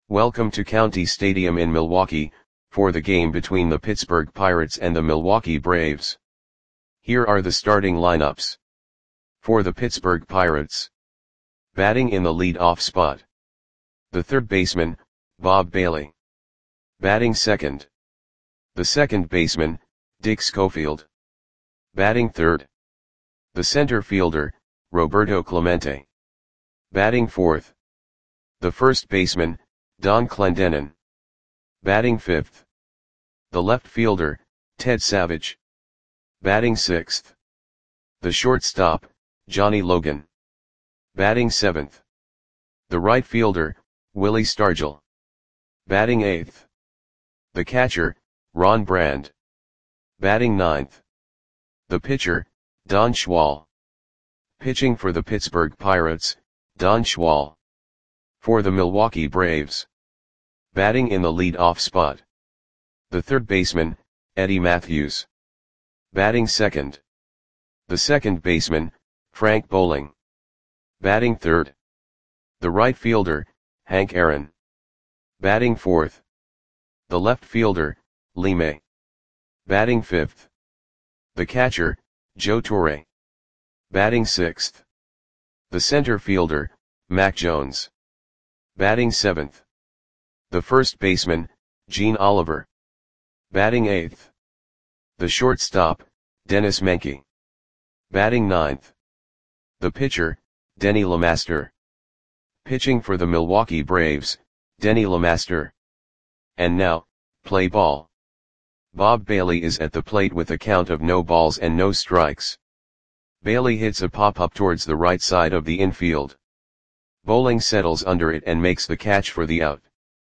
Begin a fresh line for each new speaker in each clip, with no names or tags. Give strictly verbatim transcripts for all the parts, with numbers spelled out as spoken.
Welcome to County Stadium in Milwaukee, for the game between the Pittsburgh Pirates and the Milwaukee Braves. Here are the starting lineups. For the Pittsburgh Pirates. Batting in the lead-off spot. The third baseman, Bob Bailey. Batting second. The second baseman, Dick Schofield. Batting third. The center fielder, Roberto Clemente. Batting fourth. The first baseman, Don Clendenon. Batting fifth. The left fielder, Ted Savage. Batting sixth. The shortstop, Johnny Logan. Batting seventh. The right fielder, Willie Stargell. Batting eighth. The catcher, Ron Brand. Batting ninth. The pitcher, Don Schwal. Pitching for the Pittsburgh Pirates, Don Schwal. For the Milwaukee Braves. Batting in the lead-off spot. The third baseman, Eddie Mathews. Batting second. The second baseman, Frank Bowling. Batting third. The right fielder, Hank Aaron. Batting fourth. The left fielder, Lee May. Batting fifth. The catcher, Joe Torre. Batting sixth. The center fielder, Mac Jones. Batting seventh. The first baseman, Gene Oliver. Batting eighth. The shortstop, Dennis Menke. Batting ninth. The pitcher, Denny LeMaster. Pitching for the Milwaukee Braves, Denny LeMaster. And now, play ball. Bob Bailey is at the plate with a count of no balls and no strikes. Bailey hits a pop-up towards the right side of the infield. Bowling settles under it and makes the catch for the out.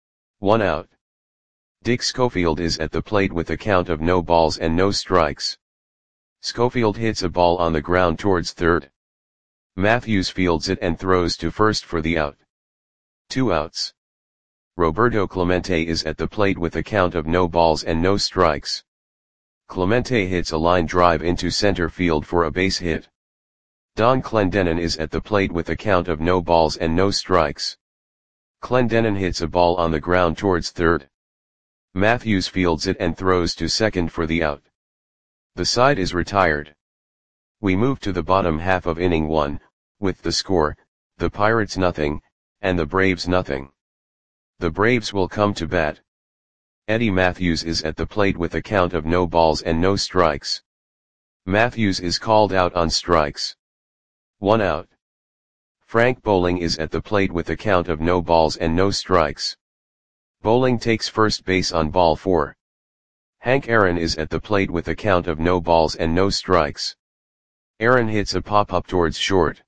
One out. Dick Schofield is at the plate with a count of no balls and no strikes. Schofield hits a ball on the ground towards third. Mathews fields it and throws to first for the out. Two outs. Roberto Clemente is at the plate with a count of no balls and no strikes. Clemente hits a line drive into center field for a base hit. Don Clendenon is at the plate with a count of no balls and no strikes. Clendenon hits a ball on the ground towards third. Mathews fields it and throws to second for the out. The side is retired. We move to the bottom half of inning one, with the score, the Pirates nothing, and the Braves nothing. The Braves will come to bat. Eddie Mathews is at the plate with a count of no balls and no strikes. Mathews is called out on strikes. One out. Frank Bowling is at the plate with a count of no balls and no strikes. Bowling takes first base on ball four. Hank Aaron is at the plate with a count of no balls and no strikes. Aaron hits a pop-up towards short.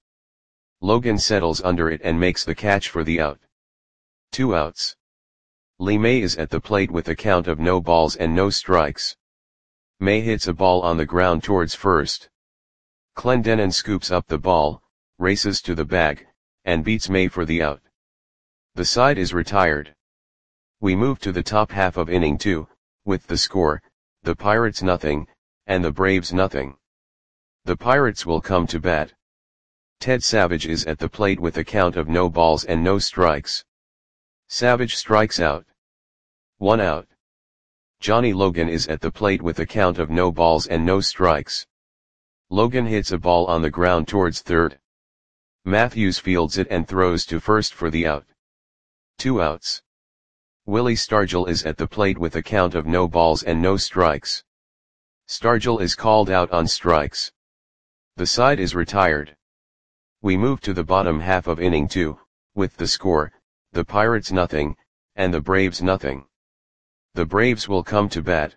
Logan settles under it and makes the catch for the out. Two outs. Lee May is at the plate with a count of no balls and no strikes. May hits a ball on the ground towards first. Clendenon scoops up the ball, races to the bag, and beats May for the out. The side is retired. We move to the top half of inning two, with the score, the Pirates nothing, and the Braves nothing. The Pirates will come to bat. Ted Savage is at the plate with a count of no balls and no strikes. Savage strikes out. One out. Johnny Logan is at the plate with a count of no balls and no strikes. Logan hits a ball on the ground towards third. Mathews fields it and throws to first for the out. Two outs. Willie Stargell is at the plate with a count of no balls and no strikes. Stargell is called out on strikes. The side is retired. We move to the bottom half of inning two, with the score, the Pirates nothing, and the Braves nothing. The Braves will come to bat.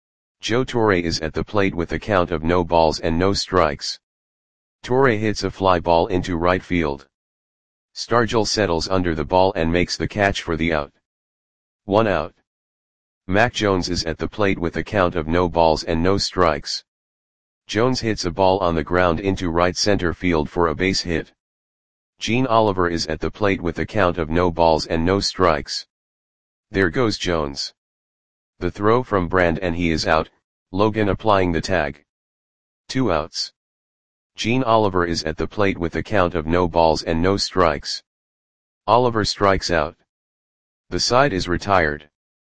Joe Torre is at the plate with a count of no balls and no strikes. Torre hits a fly ball into right field. Stargell settles under the ball and makes the catch for the out. One out. Mac Jones is at the plate with a count of no balls and no strikes. Jones hits a ball on the ground into right center field for a base hit. Gene Oliver is at the plate with a count of no balls and no strikes. There goes Jones. The throw from Brand and he is out, Logan applying the tag. Two outs. Gene Oliver is at the plate with a count of no balls and no strikes. Oliver strikes out. The side is retired.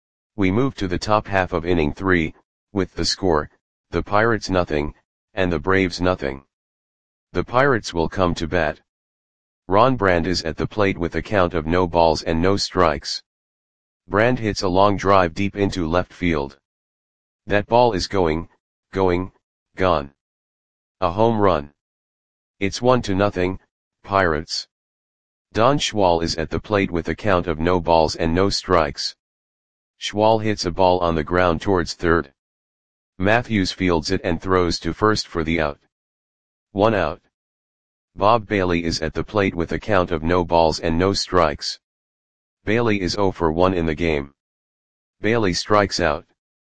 We move to the top half of inning three, with the score, the Pirates nothing, and the Braves nothing. The Pirates will come to bat. Ron Brand is at the plate with a count of no balls and no strikes. Brand hits a long drive deep into left field. That ball is going, going, gone. A home run. It's one to nothing, Pirates. Don Schwal is at the plate with a count of no balls and no strikes. Schwal hits a ball on the ground towards third. Matthews fields it and throws to first for the out. One out. Bob Bailey is at the plate with a count of no balls and no strikes. Bailey is oh for one in the game. Bailey strikes out.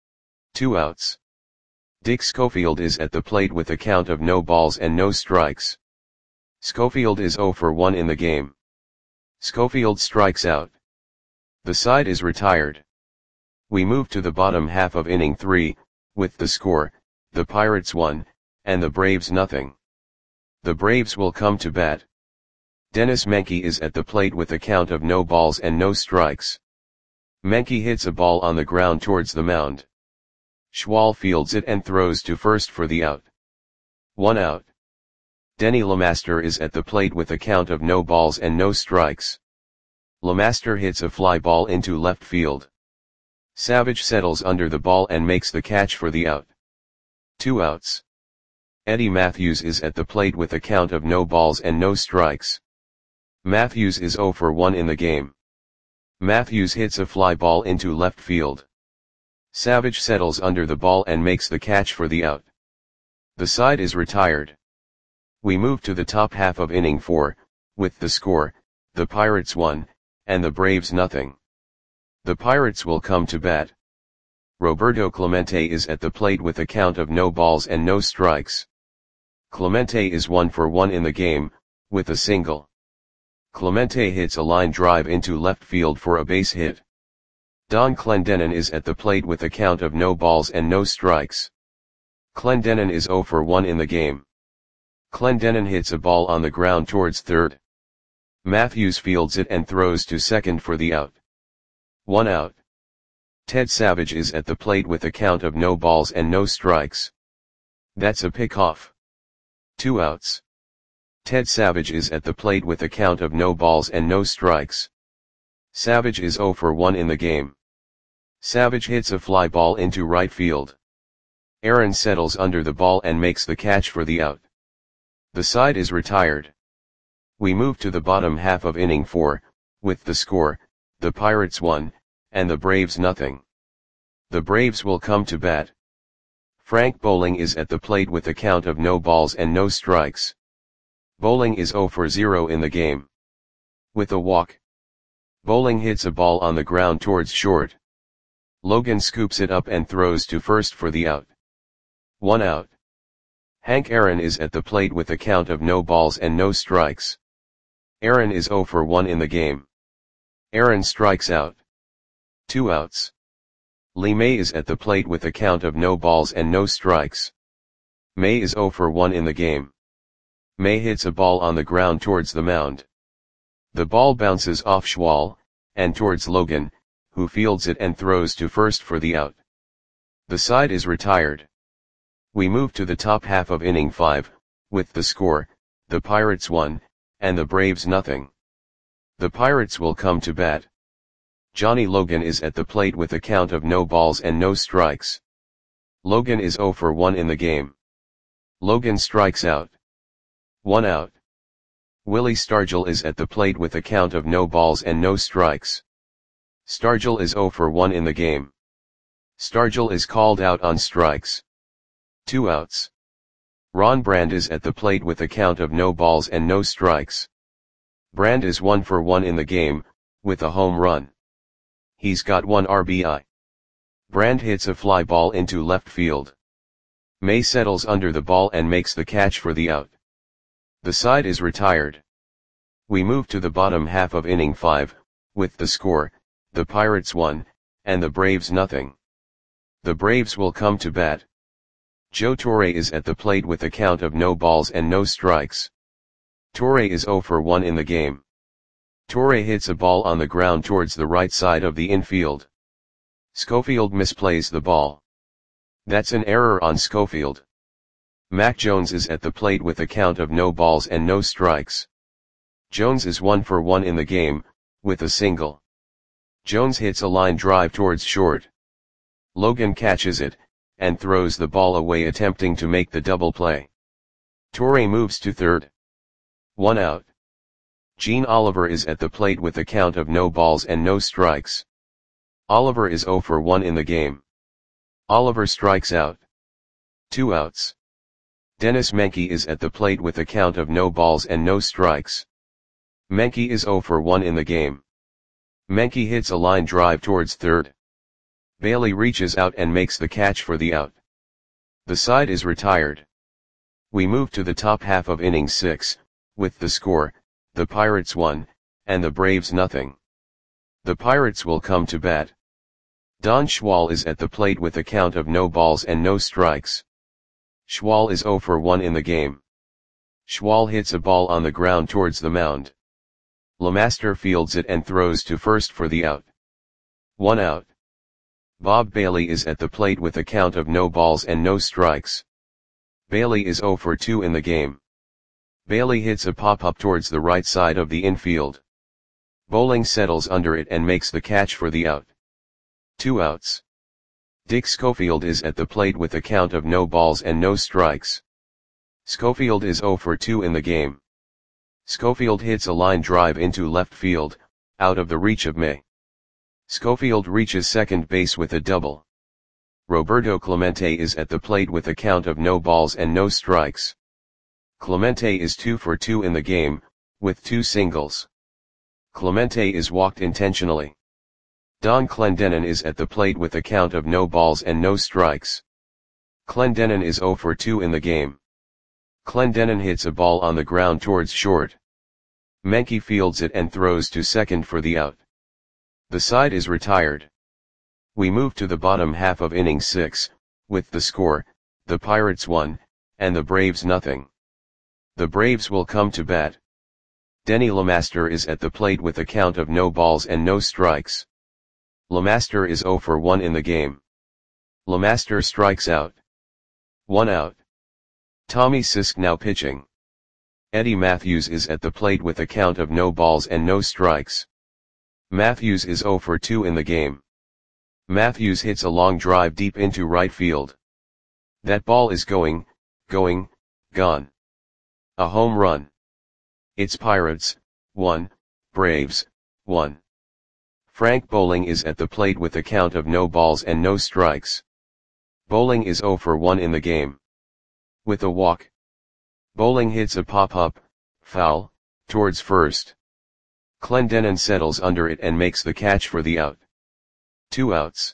Two outs. Dick Schofield is at the plate with a count of no balls and no strikes. Schofield is oh for one in the game. Schofield strikes out. The side is retired. We move to the bottom half of inning three, with the score, the Pirates one, and the Braves nothing. The Braves will come to bat. Dennis Menke is at the plate with a count of no balls and no strikes. Menke hits a ball on the ground towards the mound. Schwal fields it and throws to first for the out. One out. Denny LeMaster is at the plate with a count of no balls and no strikes. LeMaster hits a fly ball into left field. Savage settles under the ball and makes the catch for the out. Two outs. Eddie Matthews is at the plate with a count of no balls and no strikes. Matthews is oh for one in the game. Matthews hits a fly ball into left field. Savage settles under the ball and makes the catch for the out. The side is retired. We move to the top half of inning four, with the score, the Pirates one, and the Braves nothing. The Pirates will come to bat. Roberto Clemente is at the plate with a count of no balls and no strikes. Clemente is one for one in the game, with a single. Clemente hits a line drive into left field for a base hit. Don Clendenon is at the plate with a count of no balls and no strikes. Clendenon is oh for one in the game. Clendenon hits a ball on the ground towards third. Matthews fields it and throws to second for the out. One out. Ted Savage is at the plate with a count of no balls and no strikes. That's a pickoff. Two outs. Ted Savage is at the plate with a count of no balls and no strikes. Savage is oh for one in the game. Savage hits a fly ball into right field. Aaron settles under the ball and makes the catch for the out. The side is retired. We move to the bottom half of inning four, with the score, the Pirates one, and the Braves nothing. The Braves will come to bat. Frank Bowling is at the plate with a count of no balls and no strikes. Bowling is oh for zero in the game. With a walk. Bowling hits a ball on the ground towards short. Logan scoops it up and throws to first for the out. One out. Hank Aaron is at the plate with a count of no balls and no strikes. Aaron is oh for one in the game. Aaron strikes out. Two outs. Lee May is at the plate with a count of no balls and no strikes. May is oh for one in the game. May hits a ball on the ground towards the mound. The ball bounces off Schwal, and towards Logan, who fields it and throws to first for the out. The side is retired. We move to the top half of inning five, with the score, the Pirates one, and the Braves nothing. The Pirates will come to bat. Johnny Logan is at the plate with a count of no balls and no strikes. Logan is oh for one in the game. Logan strikes out. One out. Willie Stargell is at the plate with a count of no balls and no strikes. Stargell is oh for one in the game. Stargell is called out on strikes. Two outs. Ron Brand is at the plate with a count of no balls and no strikes. Brand is one for one in the game, with a home run. He's got one R B I. Brand hits a fly ball into left field. May settles under the ball and makes the catch for the out. The side is retired. We move to the bottom half of inning five, with the score, the Pirates one, and the Braves nothing. The Braves will come to bat. Joe Torre is at the plate with a count of no balls and no strikes. Torre is oh for one in the game. Torre hits a ball on the ground towards the right side of the infield. Schofield misplays the ball. That's an error on Schofield. Mac Jones is at the plate with a count of no balls and no strikes. Jones is one for one in the game, with a single. Jones hits a line drive towards short. Logan catches it, and throws the ball away attempting to make the double play. Torre moves to third. One out. Gene Oliver is at the plate with a count of no balls and no strikes. Oliver is zero for one in the game. Oliver strikes out. Two outs. Dennis Menke is at the plate with a count of no balls and no strikes. Menke is zero for one in the game. Menke hits a line drive towards third. Bailey reaches out and makes the catch for the out. The side is retired. We move to the top half of inning six, with the score, the Pirates one, and the Braves nothing. The Pirates will come to bat. Don Schwal is at the plate with a count of no balls and no strikes. Schwal is zero for one in the game. Schwal hits a ball on the ground towards the mound. Lemaster fields it and throws to first for the out. One out. Bob Bailey is at the plate with a count of no balls and no strikes. Bailey is zero for two in the game. Bailey hits a pop-up towards the right side of the infield. Bowling settles under it and makes the catch for the out. Two outs. Dick Schofield is at the plate with a count of no balls and no strikes. Schofield is zero for two in the game. Schofield hits a line drive into left field, out of the reach of May. Schofield reaches second base with a double. Roberto Clemente is at the plate with a count of no balls and no strikes. Clemente is two for two in the game, with two singles. Clemente is walked intentionally. Don Clendenon is at the plate with a count of no balls and no strikes. Clendenon is zero for two in the game. Clendenon hits a ball on the ground towards short. Menke fields it and throws to second for the out. The side is retired. We move to the bottom half of inning six, with the score, the Pirates one, and the Braves nothing. The Braves will come to bat. Denny Lemaster is at the plate with a count of no balls and no strikes. Lemaster is zero for one in the game. Lemaster strikes out. One out. Tommy Sisk now pitching. Eddie Matthews is at the plate with a count of no balls and no strikes. Matthews is zero for two in the game. Matthews hits a long drive deep into right field. That ball is going, going, gone. A home run. It's Pirates, one, Braves, one. Frank Bowling is at the plate with a count of no balls and no strikes. Bowling is zero for one in the game. With a walk. Bowling hits a pop-up, foul, towards first. Clendenon settles under it and makes the catch for the out. Two outs.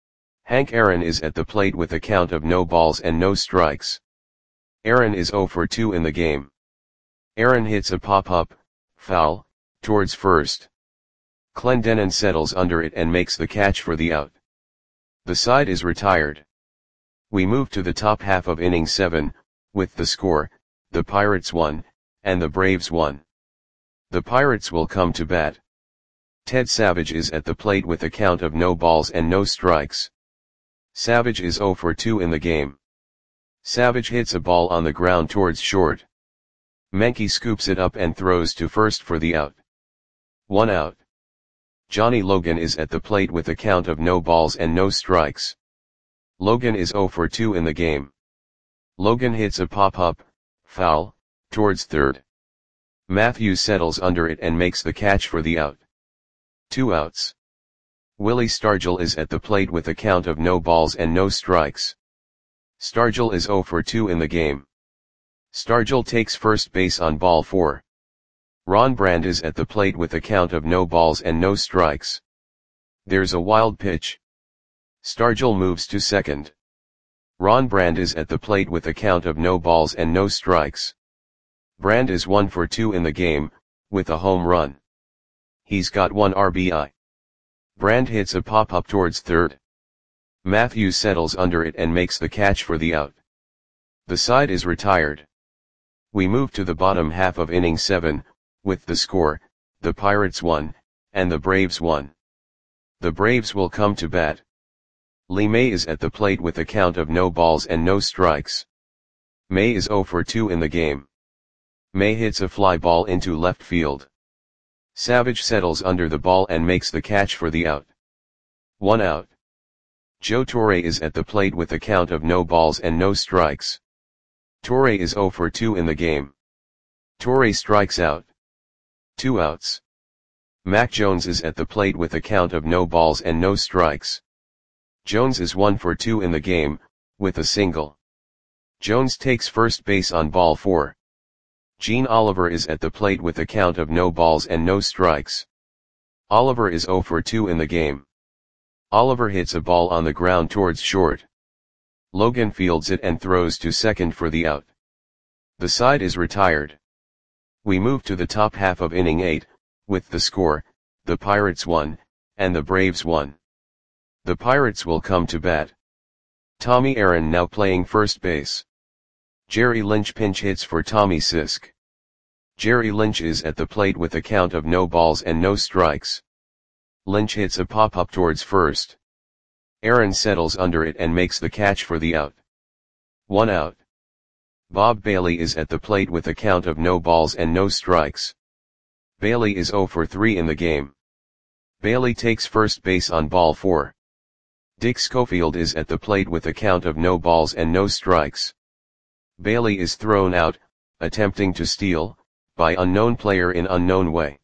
Hank Aaron is at the plate with a count of no balls and no strikes. Aaron is zero for two in the game. Aaron hits a pop-up, foul, towards first. Clendenon settles under it and makes the catch for the out. The side is retired. We move to the top half of inning seven, with the score, the Pirates one, and the Braves one. The Pirates will come to bat. Ted Savage is at the plate with a count of no balls and no strikes. Savage is zero for two in the game. Savage hits a ball on the ground towards short. Menke scoops it up and throws to first for the out. One out. Johnny Logan is at the plate with a count of no balls and no strikes. Logan is zero for two in the game. Logan hits a pop-up, foul, towards third. Matthews settles under it and makes the catch for the out. Two outs. Willie Stargell is at the plate with a count of no balls and no strikes. Stargell is zero for two in the game. Stargell takes first base on ball four. Ron Brand is at the plate with a count of no balls and no strikes. There's a wild pitch. Stargell moves to second. Ron Brand is at the plate with a count of no balls and no strikes. Brand is one for two in the game, with a home run. He's got one R B I. Brand hits a pop-up towards third. Matthews settles under it and makes the catch for the out. The side is retired. We move to the bottom half of inning seven, with the score, the Pirates one, and the Braves one. The Braves will come to bat. Lee May is at the plate with a count of no balls and no strikes. May is oh for two in the game. May hits a fly ball into left field. Savage settles under the ball and makes the catch for the out. One out. Joe Torre is at the plate with a count of no balls and no strikes. Torre is oh for two in the game. Torre strikes out. Two outs. Mac Jones is at the plate with a count of no balls and no strikes. Jones is one for two in the game, with a single. Jones takes first base on ball four. Gene Oliver is at the plate with a count of no balls and no strikes. Oliver is oh for two in the game. Oliver hits a ball on the ground towards short. Logan fields it and throws to second for the out. The side is retired. We move to the top half of inning eight, with the score, the Pirates one, and the Braves one. The Pirates will come to bat. Tommy Aaron now playing first base. Jerry Lynch pinch hits for Tommy Sisk. Jerry Lynch is at the plate with a count of no balls and no strikes. Lynch hits a pop-up towards first. Aaron settles under it and makes the catch for the out. One out. Bob Bailey is at the plate with a count of no balls and no strikes. Bailey is oh for three in the game. Bailey takes first base on ball four. Dick Schofield is at the plate with a count of no balls and no strikes. Bailey is thrown out, attempting to steal, by unknown player in unknown way.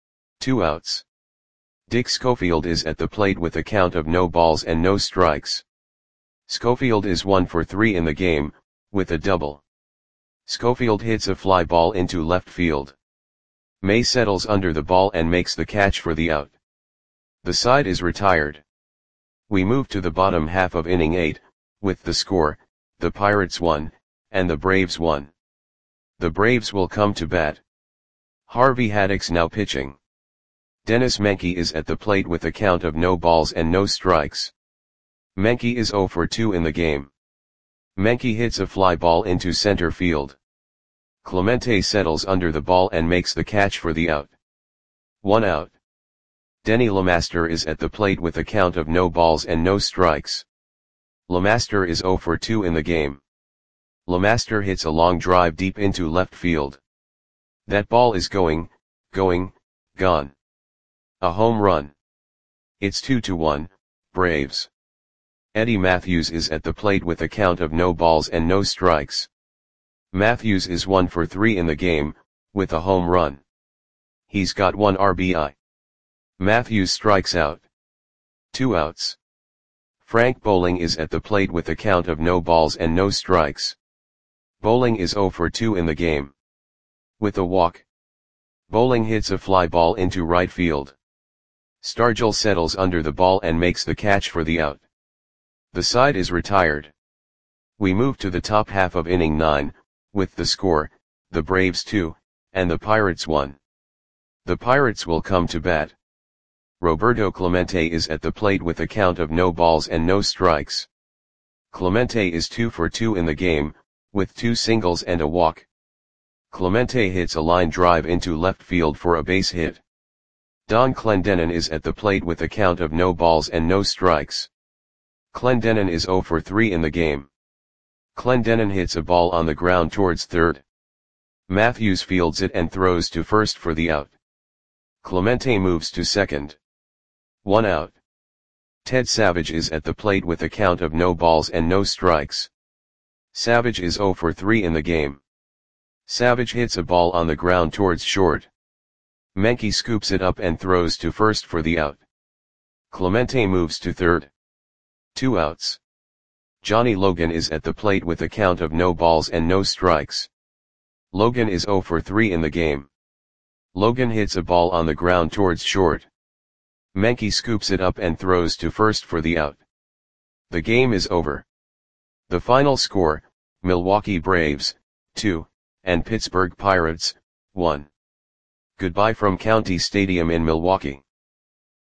Two outs. Dick Schofield is at the plate with a count of no balls and no strikes. Schofield is one for three in the game, with a double. Schofield hits a fly ball into left field. May settles under the ball and makes the catch for the out. The side is retired. We move to the bottom half of inning eight, with the score, the Pirates one, and the Braves one. The Braves will come to bat. Harvey Haddix now pitching. Dennis Menke is at the plate with a count of no balls and no strikes. Menke is oh for two in the game. Menke hits a fly ball into center field. Clemente settles under the ball and makes the catch for the out. One out. Denny LeMaster is at the plate with a count of no balls and no strikes. LeMaster is oh for two in the game. LeMaster hits a long drive deep into left field. That ball is going, going, gone. A home run. It's two to one, Braves. Eddie Matthews is at the plate with a count of no balls and no strikes. Matthews is one for three in the game, with a home run. He's got one R B I. Matthews strikes out. Two outs. Frank Bowling is at the plate with a count of no balls and no strikes. Bowling is oh for two in the game. With a walk. Bowling hits a fly ball into right field. Stargell settles under the ball and makes the catch for the out. The side is retired. We move to the top half of inning nine, with the score, the Braves two, and the Pirates one. The Pirates will come to bat. Roberto Clemente is at the plate with a count of no balls and no strikes. Clemente is two for two in the game, with two singles and a walk. Clemente hits a line drive into left field for a base hit. Don Clendenon is at the plate with a count of no balls and no strikes. Clendenon is oh for three in the game. Clendenon hits a ball on the ground towards third. Matthews fields it and throws to first for the out. Clemente moves to second. One out. Ted Savage is at the plate with a count of no balls and no strikes. Savage is oh for three in the game. Savage hits a ball on the ground towards short. Menke scoops it up and throws to first for the out. Clemente moves to third. Two outs. Johnny Logan is at the plate with a count of no balls and no strikes. Logan is oh for three in the game. Logan hits a ball on the ground towards short. Menke scoops it up and throws to first for the out. The game is over. The final score, Milwaukee Braves, two, and Pittsburgh Pirates, one. Goodbye from County Stadium in Milwaukee.